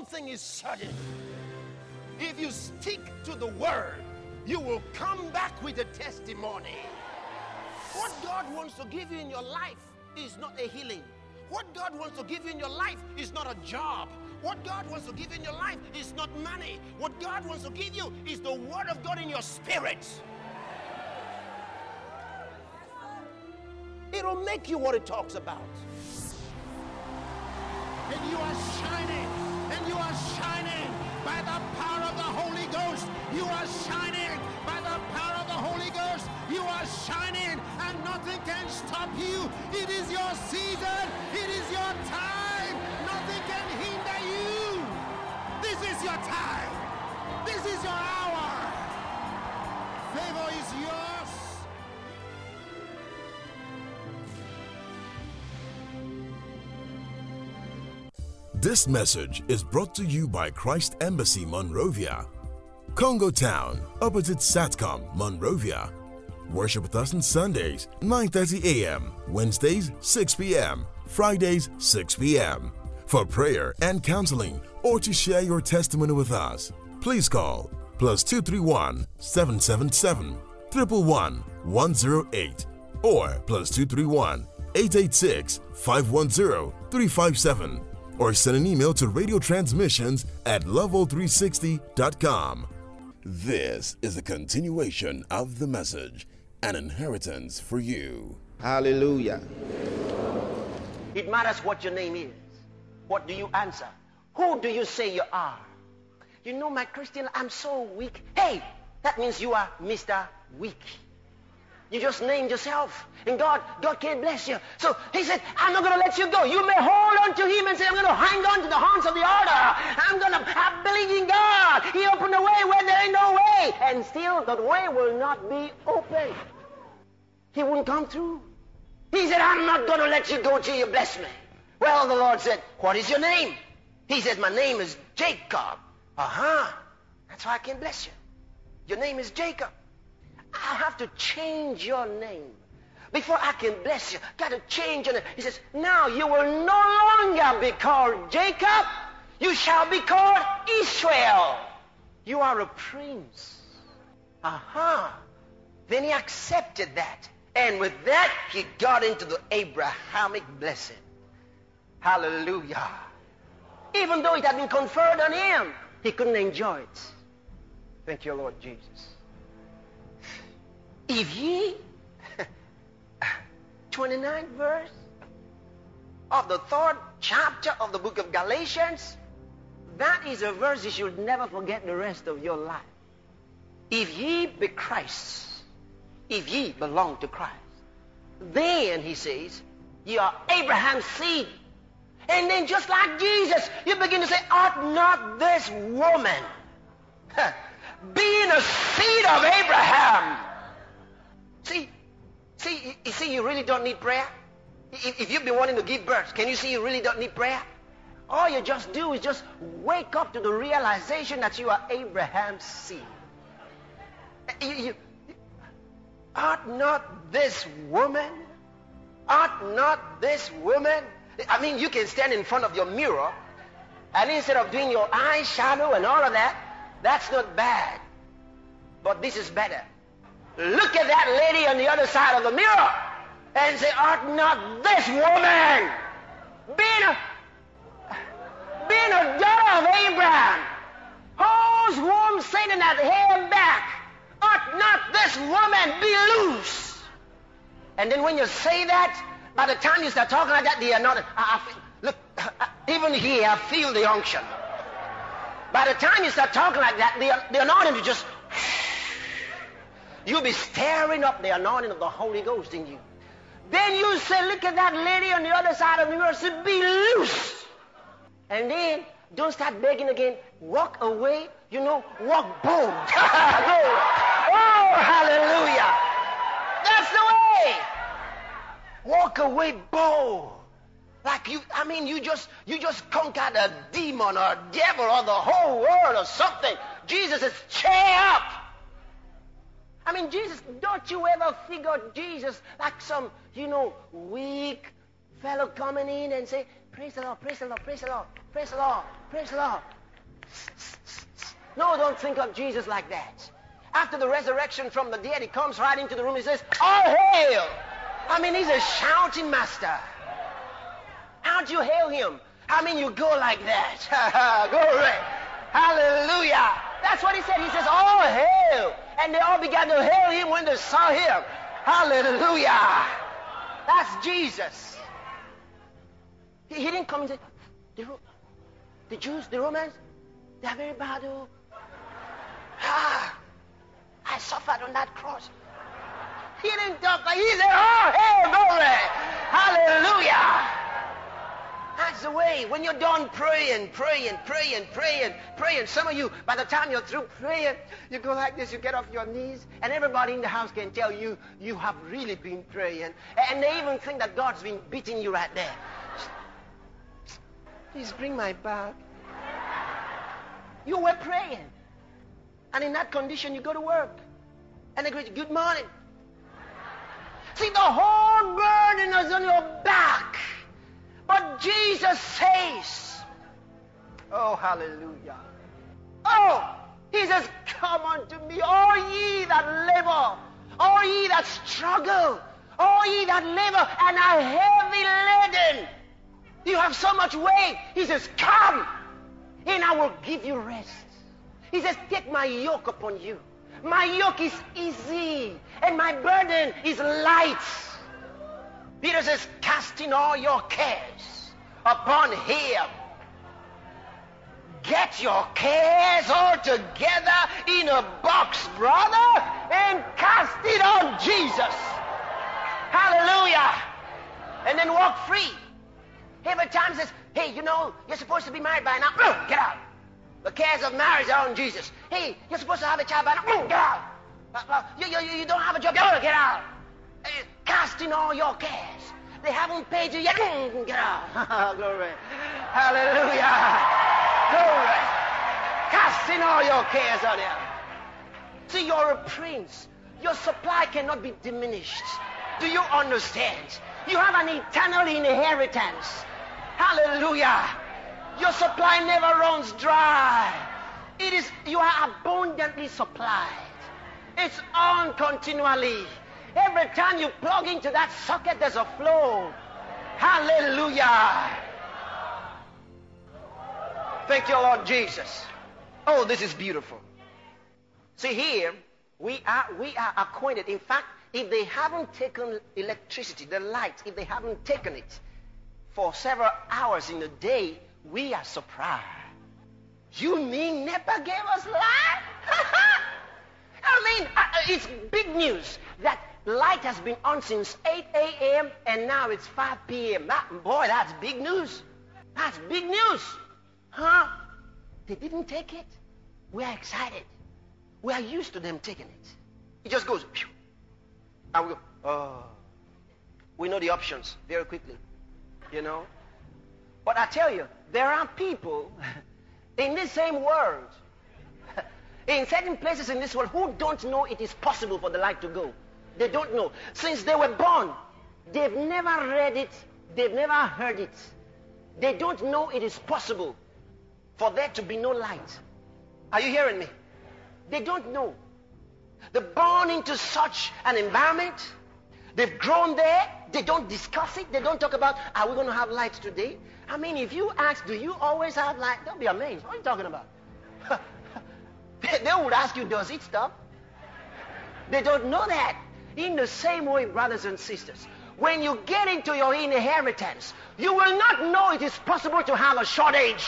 one thing is certain. If you stick to the word, you will come back with a testimony. What God wants to give you in your life is not a healing. What God wants to give you in your life is not a job. What God wants to give you in your life is not money. What God wants to give you is the word of God in your spirit. It'll make you what it talks about. And you are shining. And you are shining by the power of the Holy Ghost. You are shining by the power of the Holy Ghost. You are shining and nothing can stop you. It is your season. It is your time. Nothing can hinder you. This is your time. This is your hour. Favor is yours. This message is brought to you by Christ Embassy Monrovia, Congo Town, opposite Satcom, Monrovia. Worship with us on Sundays, 9:30 a.m., Wednesdays, 6 p.m., Fridays, 6 p.m. For prayer and counseling or to share your testimony with us, please call +231 777 111 108 or +231 886 510 357. Or send an email to radiotransmissions@level360.com. This is a continuation of the message, an inheritance for you. Hallelujah. It matters what your name is. What do you answer? Who do you say you are? You know, my Christian, I'm so weak. Hey, that means you are Mr. Weak. You just named yourself. And God can't bless you. So he said, I'm not going to let you go. You may hold on to him and say, I'm going to hang on to the horns of the altar. I believe in God. He opened the way where there ain't no way. And still the way will not be open. He wouldn't come through. He said, I'm not going to let you go till you bless me. Well, the Lord said, what is your name? He said, my name is Jacob. That's why I can bless you. Your name is Jacob. I have to change your name before I can bless you. Got to change your name. He says, now you will no longer be called Jacob. You shall be called Israel. You are a prince. Then he accepted that. And with that, he got into the Abrahamic blessing. Hallelujah. Even though it had been conferred on him, he couldn't enjoy it. Thank you, Lord Jesus. If ye, 29th verse of the 3rd chapter of the book of Galatians, that is a verse you should never forget the rest of your life. If ye be Christ's, if ye belong to Christ, then, he says, you are Abraham's seed. And then just like Jesus, you begin to say, ought not this woman, being a seed of Abraham? See, you see, you really don't need prayer. If you've been wanting to give birth, can you see you really don't need prayer? All you just do is just wake up to the realization that you are Abraham's seed. Ought not this woman? I mean, you can stand in front of your mirror, and instead of doing your eyeshadow and all of that, that's not bad. But this is better. Look at that lady on the other side of the mirror and say, ought not this woman, being a daughter of Abraham, whose womb Satan hath held back, ought not this woman be loose? And then when you say that, by the time you start talking like that, the anointing, look, even here I feel the unction. By the time you start talking like that, the anointing is just, you'll be stirring up the anointing of the Holy Ghost in you. Then you say, look at that lady on the other side of the mirror, say, be loose. And then don't start begging again. Walk away, walk bold. Oh, hallelujah. That's the way. Walk away bold. Like you just conquered a demon or a devil or the whole world or something. Jesus says, cheer up. Jesus, don't you ever figure Jesus like some, weak fellow coming in and say, Praise the Lord, praise the Lord, praise the Lord, praise the Lord, praise the Lord. No, don't think of Jesus like that. After the resurrection from the dead, he comes right into the room. He says, all hail. I mean, he's a shouting master. How'd you hail him? I mean, you go like that. Glory. Hallelujah. That's what he said. He says, all hail. And they all began to hail him when they saw him. Hallelujah. That's Jesus. He didn't come and say, the Jews, the Romans, they are very bad. I suffered on that cross. He didn't talk like he said, oh, hey, glory. Hallelujah. That's the way. When you're done praying, some of you, by the time you're through praying, you go like this, you get off your knees, and everybody in the house can tell you, you have really been praying. And they even think that God's been beating you right there. Please bring my bag. You were praying. And in that condition, you go to work. And they greet you, good morning. See, the whole burden is on your back. But Jesus says, oh, hallelujah. Oh, he says, come unto me, all ye that labor, all ye that struggle, all ye that labor and are heavy laden. You have so much weight. He says, come, and I will give you rest. He says, take my yoke upon you. My yoke is easy, and my burden is light. Peter says, casting all your cares upon him. Get your cares all together in a box, brother, and cast it on Jesus. Hallelujah. And then walk free. Every time says, hey, you know, you're supposed to be married by now. Get out. The cares of marriage are on Jesus. Hey, you're supposed to have a child by now. Get out. You don't have a job. Get out. Casting all your cares. They haven't paid you yet. Get out. Glory. Hallelujah. Glory. Casting all your cares on him. See, you're a prince. Your supply cannot be diminished. Do you understand? You have an eternal inheritance. Hallelujah. Your supply never runs dry. You are abundantly supplied. It's on continually. Every time you plug into that socket, there's a flow. Hallelujah. Thank you, Lord Jesus. Oh, this is beautiful. See, here, we are acquainted. In fact, if they haven't taken electricity, the light, if they haven't taken it for several hours in a day, we are surprised. You mean NEPA gave us light? I mean, it's big news that light has been on since 8 a.m. and now it's 5 p.m. Boy, that's big news. That's big news. Huh? They didn't take it. We are excited. We are used to them taking it. It just goes, phew. And we go, oh. We know the options very quickly, you know. But I tell you, there are people in this same world, in certain places in this world, who don't know it is possible for the light to go. They don't know. Since they were born, they've never read it. They've never heard it. They don't know it is possible for there to be no light. Are you hearing me? They don't know. They're born into such an environment. They've grown there. They don't discuss it. They don't talk about, are we going to have light today? I mean, if you ask, do you always have light? They'll be amazed. What are you talking about? They would ask you, does it stop? They don't know that. In the same way, brothers and sisters, when you get into your inheritance, you will not know it is possible to have a shortage.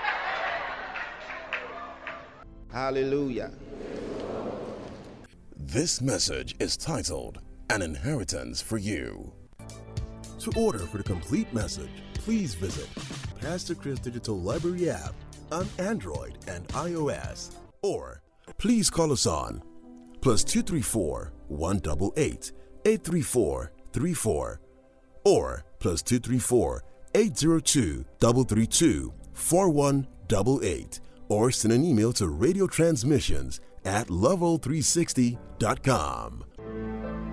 Hallelujah. This message is titled, An Inheritance for You. To order for the complete message, please visit Pastor Chris Digital Library app on Android and iOS, or please call us on +234 188 834 34 or +234 802 332 4188, or send an email to radiotransmissions@lovell360.com.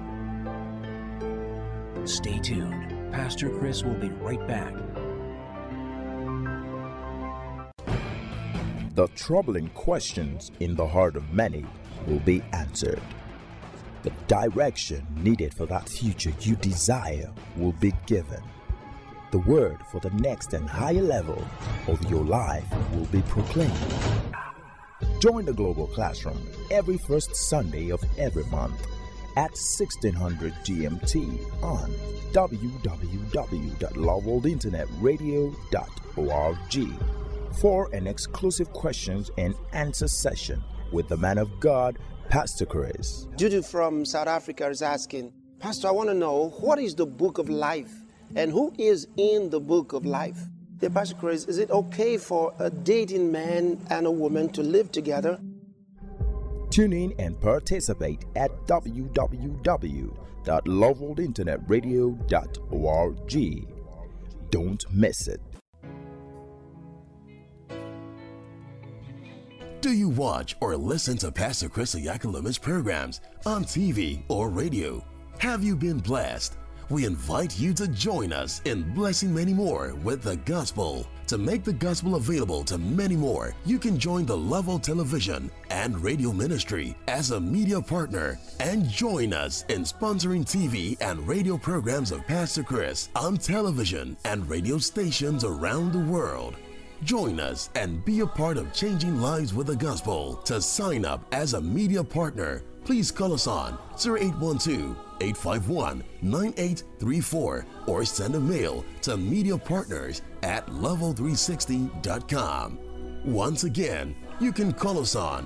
Stay tuned. Pastor Chris will be right back. The troubling questions in the heart of many will be answered. The direction needed for that future you desire will be given. The word for the next and higher level of your life will be proclaimed. Join the Global Classroom every first Sunday of every month at 1600 GMT on www.loveworldinternetradio.org for an exclusive questions and answer session with the man of God, Pastor Chris. Judy from South Africa is asking, Pastor, I want to know, what is the book of life and who is in the book of life? Dear Pastor Chris, is it okay for a dating man and a woman to live together? Tune in and participate at www.loveworldinternetradio.org. Don't miss it. Do you watch or listen to Pastor Chris Oyakalome's programs on TV or radio? Have you been blessed? We invite you to join us in blessing many more with the gospel. To make the gospel available to many more, you can join the Level Television and Radio Ministry as a media partner and join us in sponsoring TV and radio programs of Pastor Chris on television and radio stations around the world. Join us and be a part of changing lives with the gospel. To sign up as a media partner, please call us on 0812-851-9834 or send a mail to mediapartners@level360.com. Once again, you can call us on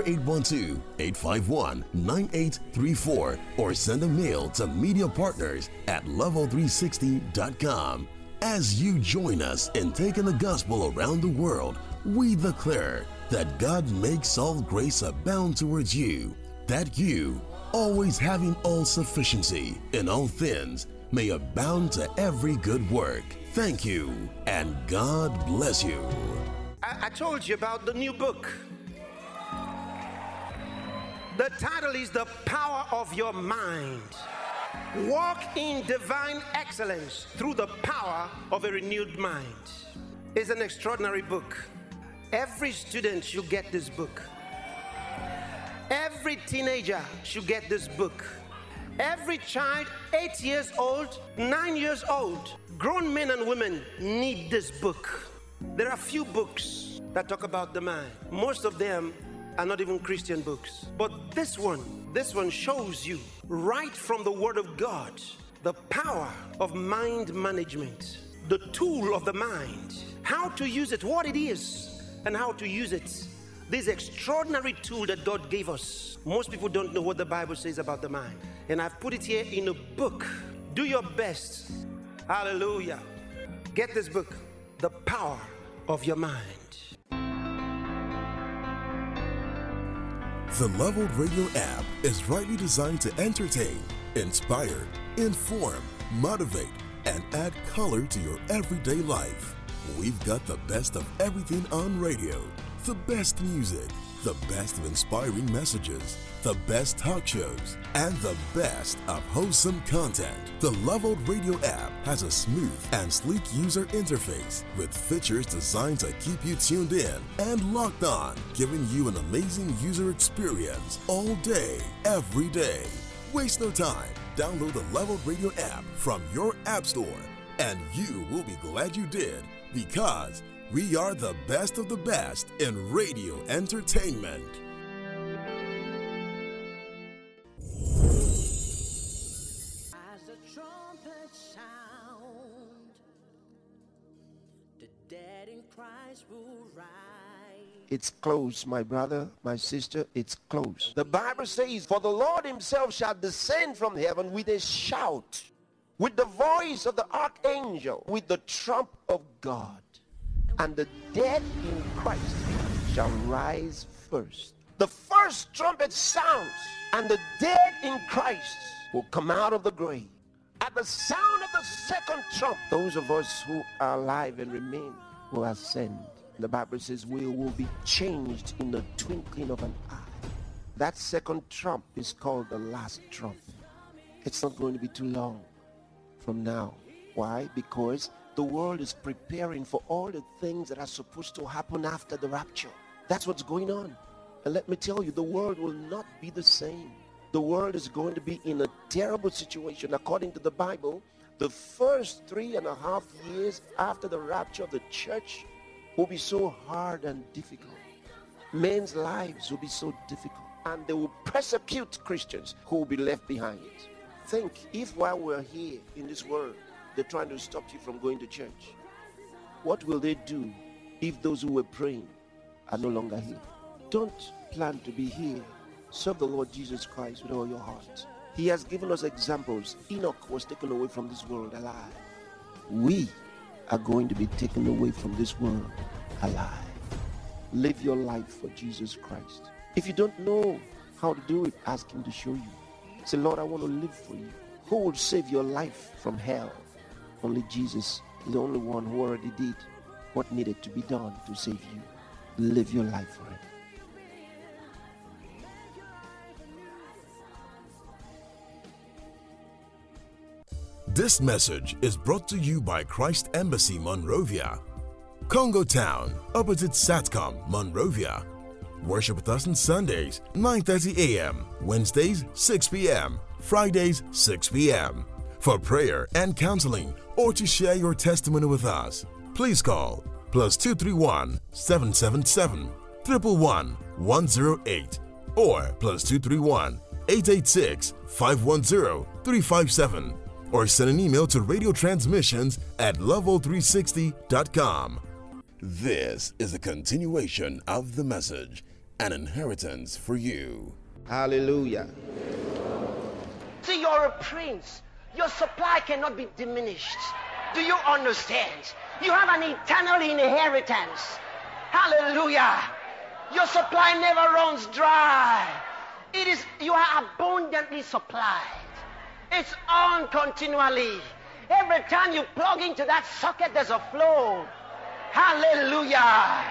0812-851-9834 or send a mail to mediapartners@level360.com. As you join us in taking the gospel around the world, we declare that God makes all grace abound towards you, that you, always having all sufficiency in all things, may abound to every good work. Thank you, and God bless you. I told you about the new book. The title is The Power of Your Mind. Walk in divine excellence through the power of a renewed mind. It's an extraordinary book. Every student should get this book. Every teenager should get this book. Every child, 8 years old, 9 years old, grown men and women need this book. There are few books that talk about the mind. Most of them are not even Christian books. But this one shows you right from the Word of God the power of mind management, the tool of the mind, how to use it, what it is, and how to use it. This extraordinary tool that God gave us. Most people don't know what the Bible says about the mind. And I've put it here in a book. Do your best. Hallelujah. Get this book, The Power of Your Mind. The Leveled Radio app is rightly designed to entertain, inspire, inform, motivate, and add color to your everyday life. We've got the best of everything on radio, the best music, the best of inspiring messages, the best talk shows, and the best of wholesome content. The Leveled Radio app has a smooth and sleek user interface with features designed to keep you tuned in and locked on, giving you an amazing user experience all day, every day. Waste no time. Download the Leveled Radio app from your app store, and you will be glad you did, because we are the best of the best in radio entertainment. As the trumpet sound, the dead in Christ will rise. It's close, my brother, my sister, it's close. The Bible says, for the Lord himself shall descend from heaven with a shout, with the voice of the archangel, with the trump of God. And the dead in Christ shall rise first. The first trumpet sounds, and the dead in Christ will come out of the grave. At the sound of the second trump, those of us who are alive and remain will ascend. The Bible says we will be changed in the twinkling of an eye. That second trump is called the last trump. It's not going to be too long from now. Why? Because the world is preparing for all the things that are supposed to happen after the rapture. That's what's going on. And let me tell you, the world will not be the same. The world is going to be in a terrible situation. According to the Bible, the first 3.5 years after the rapture of the church will be so hard and difficult. Men's lives will be so difficult. And they will persecute Christians who will be left behind. Think, if while we're here in this world, they're trying to stop you from going to church, what will they do if those who were praying are no longer here? Don't plan to be here. Serve the Lord Jesus Christ with all your heart. He has given us examples. Enoch was taken away from this world alive. We are going to be taken away from this world alive. Live your life for Jesus Christ. If you don't know how to do it, ask him to show you. Say, Lord, I want to live for you. Who will save your life from hell? Only Jesus is the only one who already did what needed to be done to save you. Live your life for him. This message is brought to you by Christ Embassy Monrovia, Congo Town, opposite Satcom, Monrovia. Worship with us on Sundays, 9:30 a.m., Wednesdays, 6 p.m., Fridays, 6 p.m. For prayer and counseling or to share your testimony with us, please call +231 777 111 108 or +231 886 510 357 or send an email to radiotransmissions@level360.com. This is a continuation of the message, an inheritance for you. Hallelujah. See, you're a prince. Your supply cannot be diminished. Do you understand? You have an eternal inheritance. Hallelujah. Your supply never runs dry. You are abundantly supplied. It's on continually. Every time you plug into that socket, there's a flow. Hallelujah.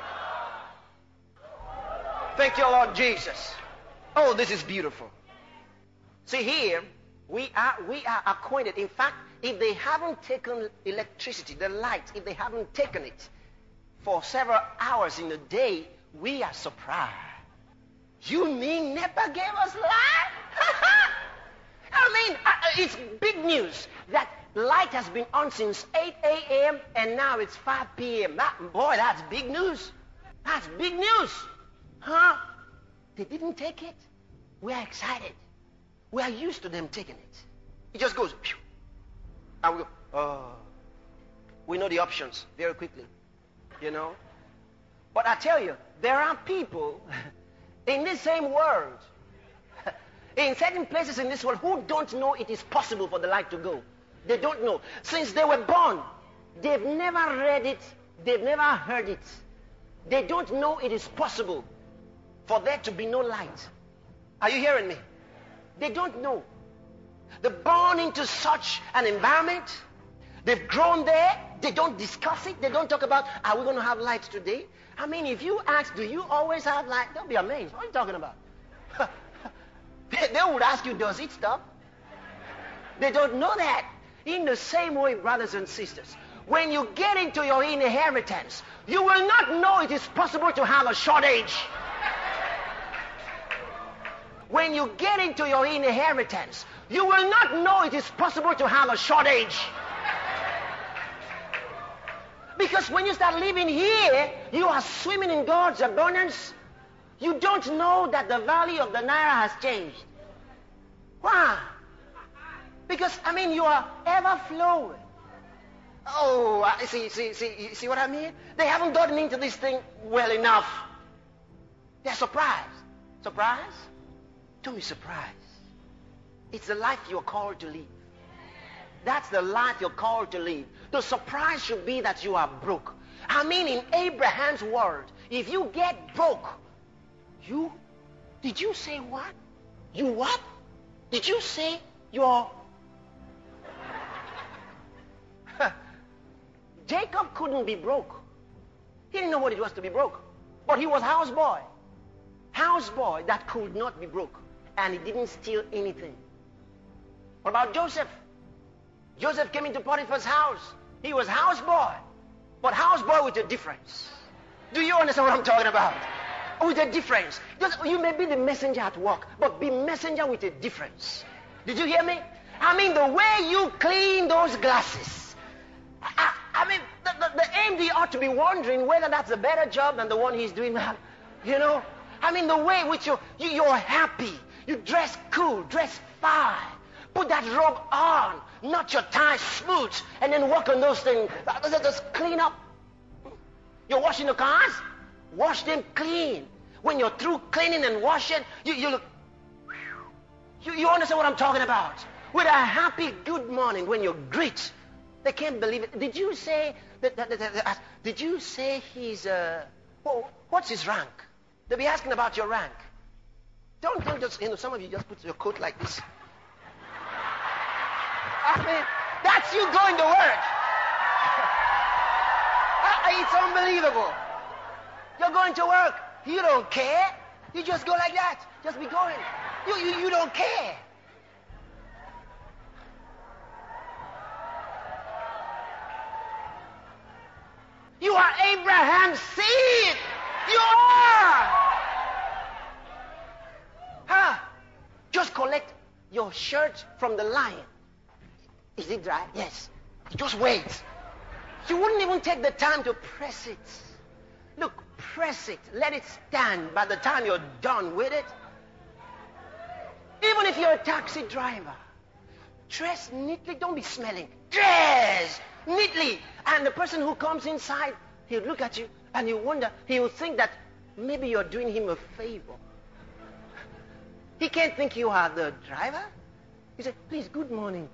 Thank you, Lord Jesus. Oh, this is beautiful. See, here we are acquainted. In fact, if they haven't taken electricity, the light, if they haven't taken it for several hours in a day, we are surprised. You mean NEPA gave us light? I mean, it's big news that light has been on since 8 a.m. and now it's 5 p.m. Boy, that's big news. That's big news. Huh? They didn't take it. We are excited. We are used to them taking it. It just goes, phew, and we go, oh. We know the options very quickly, you know. But I tell you, there are people in this same world, in certain places in this world, who don't know it is possible for the light to go. They don't know. Since they were born, they've never read it. They've never heard it. They don't know it is possible for there to be no light. Are you hearing me? They don't know. They're born into such an environment. They've grown there. They don't discuss it. They don't talk about, are we going to have light today? I mean, if you ask, do you always have light? They'll be amazed. What are you talking about? They would ask you, does it stop? They don't know that. In the same way, brothers and sisters, when you get into your inheritance, you will not know it is possible to have a shortage. When you get into your inheritance, you will not know it is possible to have a shortage. Because when you start living here, you are swimming in God's abundance. You don't know that the value of the naira has changed. Why? Because, I mean, you are ever flowing. Oh, see what I mean? They haven't gotten into this thing well enough. They're surprised. Surprised? Don't be surprised. It's the life you're called to live. That's the life you're called to live. The surprise should be that you are broke. I mean, in Abraham's world, if you get broke, did you say what? You what? Did you say you're... Jacob couldn't be broke. He didn't know what it was to be broke. But he was houseboy. Houseboy that could not be broke. And he didn't steal anything. What about Joseph? Joseph came into Potiphar's house. He was houseboy. But houseboy with a difference. Do you understand what I'm talking about? with a difference. You may be the messenger at work, but be messenger with a difference. Did you hear me? I mean, the way you clean those glasses. I mean, the MD ought to be wondering whether that's a better job than the one he's doing now. You know? I mean, the way in which you're happy. You dress cool, dress fine. Put that robe on, knot your tie smooth, and then work on those things. Just clean up. You're washing the cars? Wash them clean. When you're through cleaning and washing, you look... You understand what I'm talking about? With a happy good morning, when you greet, they can't believe it. Did you say did you say he's what's his rank? They'll be asking about your rank. Don't just, some of you just put your coat like this. I mean, that's you going to work. It's unbelievable. You're going to work. You don't care. You just go like that. Just be going. You don't care. You are Abraham's seed. You are. Just collect your shirt from the line. Is it dry? Yes. Just wait. You wouldn't even take the time to press it. Look, press it. Let it stand by the time you're done with it. Even if you're a taxi driver, dress neatly. Don't be smelling. Dress neatly. And the person who comes inside, he'll look at you and you wonder, he'll think that maybe you're doing him a favor. He can't think you are the driver. He said, please, good morning.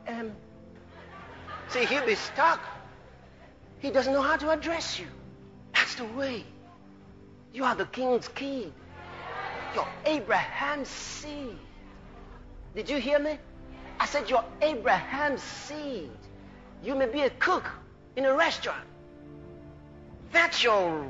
See, he'll be stuck. He doesn't know how to address you. That's the way. You are the king's kid. You're Abraham's seed. Did you hear me? I said you're Abraham's seed. You may be a cook in a restaurant. That's your,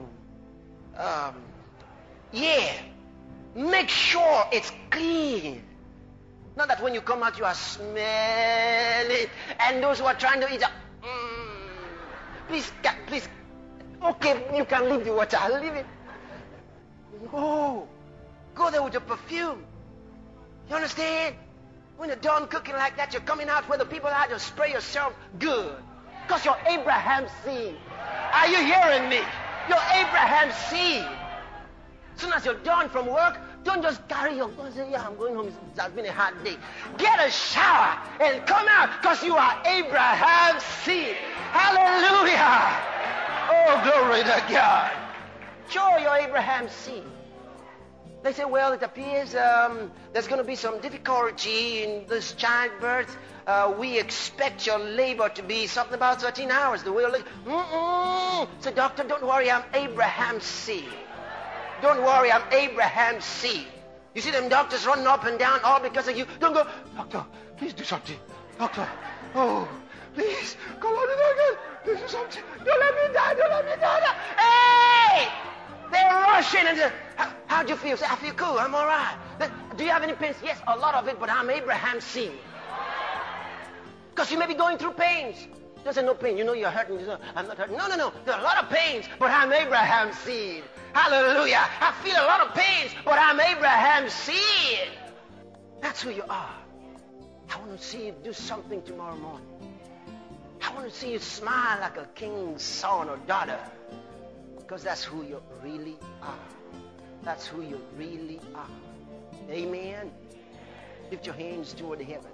make sure it's clean. Not that when you come out you are smelling, and those who are trying to eat please, okay, you can leave the water, I'll leave it. No, go there with your perfume. You understand? When you're done cooking like that, you're coming out where the people are, just spray yourself good. Because you're Abraham's seed. Are you hearing me? You're Abraham's seed. As soon as you're done from work, don't just carry your gun and say, yeah, I'm going home. It has been a hard day. Get a shower and come out because you are Abraham's seed. Hallelujah. Oh, glory to God. Sure, you're Abraham's seed. They say, well, it appears there's going to be some difficulty in this childbirth. We expect your labor to be something about 13 hours. The way So, doctor, don't worry, I'm Abraham's seed. Don't worry, I'm Abraham's seed. You see them doctors running up and down all because of you. Don't go, doctor, please do something. Doctor, oh, please, come on, doctor, please do something. Don't let me die, don't let me die. Hey! They're rushing and say, how do you feel? Say, I feel cool, I'm all right. Do you have any pains? Yes, a lot of it, but I'm Abraham's seed. Because you may be going through pains. Don't say no pain. You know you're hurting. You know, I'm not hurting. No. There are a lot of pains, but I'm Abraham's seed. Hallelujah. I feel a lot of pains, but I'm Abraham's seed. That's who you are. I want to see you do something tomorrow morning. I want to see you smile like a king's son or daughter. Because that's who you really are. That's who you really are. Amen. Lift your hands toward heaven.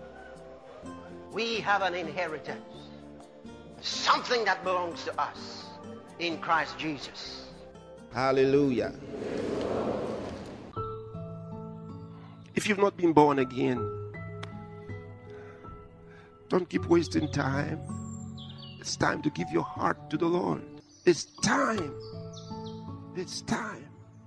We have an inheritance. Something that belongs to us in Christ Jesus. Hallelujah. If you've not been born again, don't keep wasting time. It's time to give your heart to the Lord. It's time. It's time.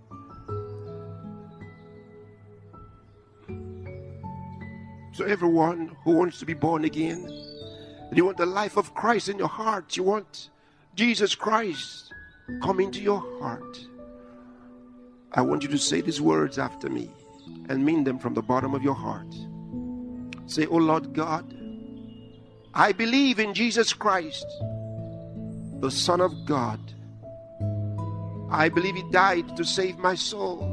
So everyone who wants to be born again, and you want the life of Christ in your heart, you want Jesus Christ come into your heart, I want you to say these words after me and mean them from the bottom of your heart. Say, oh Lord God, I believe in Jesus Christ, the Son of God. I believe he died to save my soul.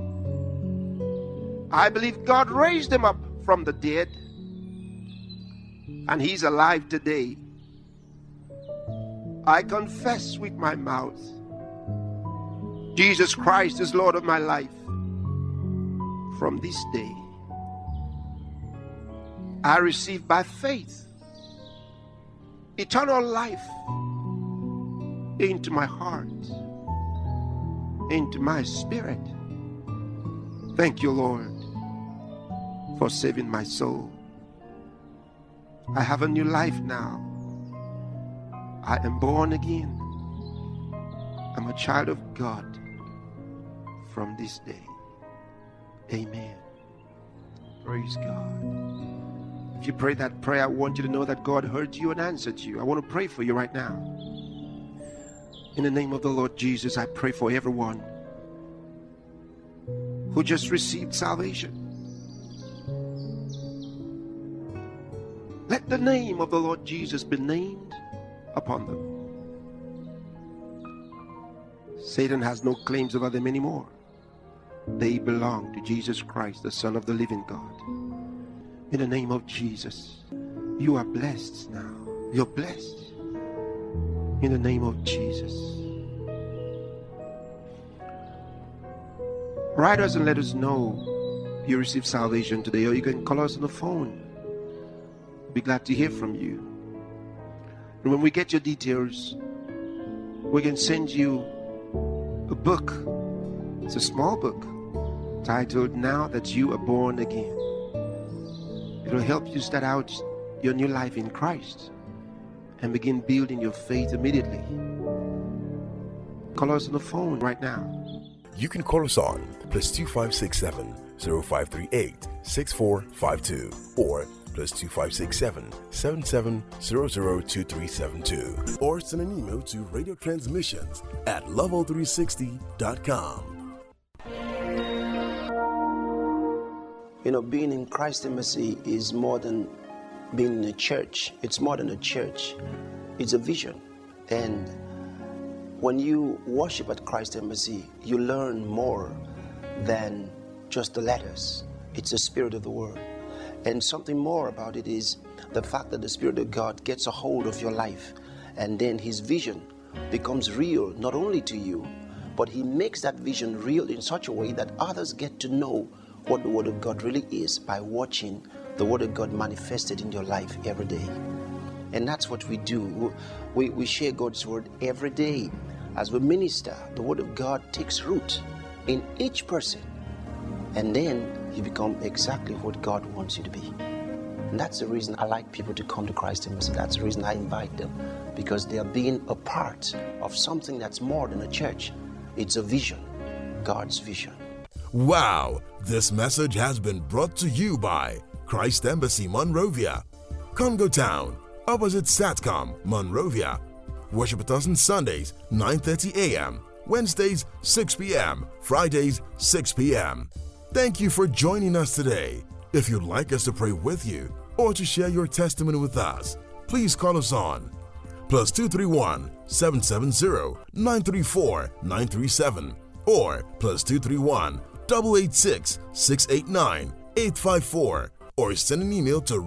I believe God raised him up from the dead, and he's alive today. I confess with my mouth, Jesus Christ is Lord of my life. From this day, I receive by faith eternal life into my heart, into my spirit. Thank you, Lord, for saving my soul. I have a new life now. I am born again. I'm a child of God from this day. Amen. Praise God. If you pray that prayer, I want you to know that God heard you and answered you. I want to pray for you right now. In the name of the Lord Jesus, I pray for everyone who just received salvation. Let the name of the Lord Jesus be named upon them. Satan has no claims over them anymore. They belong to Jesus Christ, the Son of the living God. In the name of Jesus, you are blessed now. You're blessed. In the name of Jesus. Write us and let us know you received salvation today, or you can call us on the phone. We'll be glad to hear from you. And when we get your details, we can send you a book. It's a small book titled Now That You Are Born Again. It'll help you start out your new life in Christ and begin building your faith immediately. Call us on the phone right now. You can call us on +2567 0538 6452 or +2567 77002372, or send an email to radiotransmissions@level360.com. You know, being in Christ Embassy is more than being in a church. It's more than a church. It's a vision. And when you worship at Christ Embassy, you learn more than just the letters. It's the spirit of the word. And something more about it is the fact that the Spirit of God gets a hold of your life, and then his vision becomes real, not only to you, but he makes that vision real in such a way that others get to know what the Word of God really is by watching the Word of God manifested in your life every day. And that's what we do. We share God's Word every day. As we minister, the Word of God takes root in each person, and then you become exactly what God wants you to be. And that's the reason I like people to come to Christ Embassy. That's the reason I invite them, because they are being a part of something that's more than a church. It's a vision, God's vision. Wow! This message has been brought to you by Christ Embassy Monrovia, Congo Town, opposite Satcom, Monrovia. Worship with us on Sundays, 9:30 a.m., Wednesdays, 6 p.m., Fridays, 6 p.m. Thank you for joining us today. If you'd like us to pray with you or to share your testimony with us, please call us on +231 770 934 937 or +231 886 689 854, or send an email to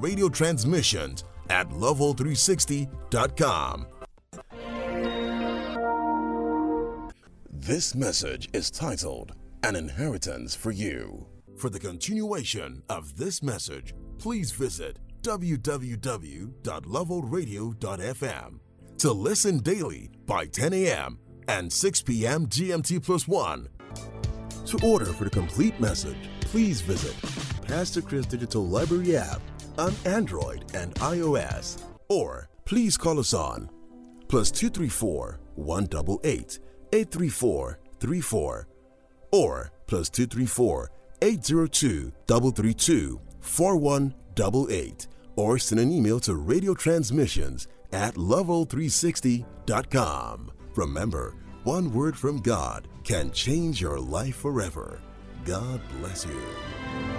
radiotransmissions@level360.com. This message is titled An Inheritance for You. For the continuation of this message, please visit www.levelradio.fm. To listen daily by 10 a.m. and 6 p.m. GMT+1. To order for the complete message, please visit Pastor Chris Digital Library app on Android and iOS, or please call us on +234 188 834 34 or +234 802 332 4188, or send an email to radiotransmissions@level360.com. Remember, one word from God can change your life forever. God bless you.